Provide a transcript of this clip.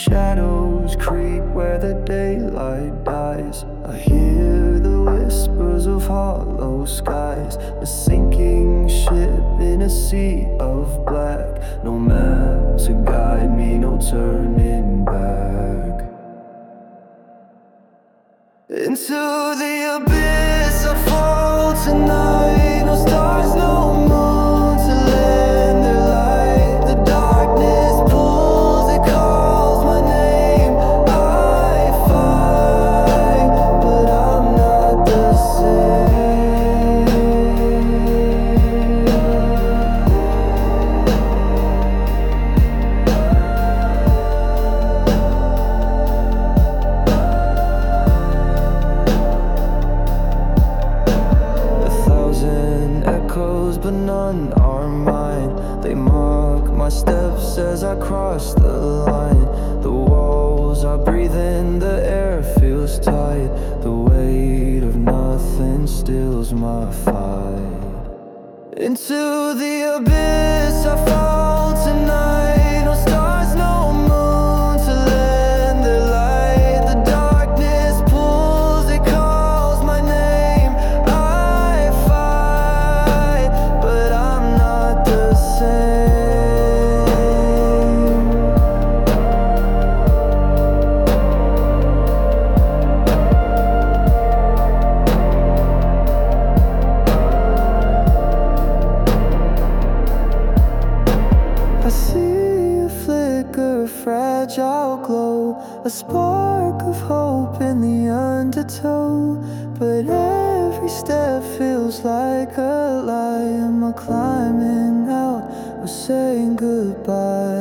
shadows creep where the daylight dies. I hear the whispers of hollow skies, a sinking ship in a sea of black. No map to guide me, no turning back. Into the abyss I fall tonight. No stars, no moon to lend their light. The darkness pulls, it calls my name. I fight, but I'm not the same. 1,000 echoes, but none are mine. They mark my steps as I cross the line. The walls I breathe in, the air feels tight. The weight of nothing stills my fight. Into the abyss I fall tonight. No stars, no moon to lend their light. The darkness pulls, it calls my name. I fight, but I'm not the same. I see a flicker, a fragile glow, a spark of hope in the undertow. But every step feels like a lie. Am I climbing out or saying goodbye?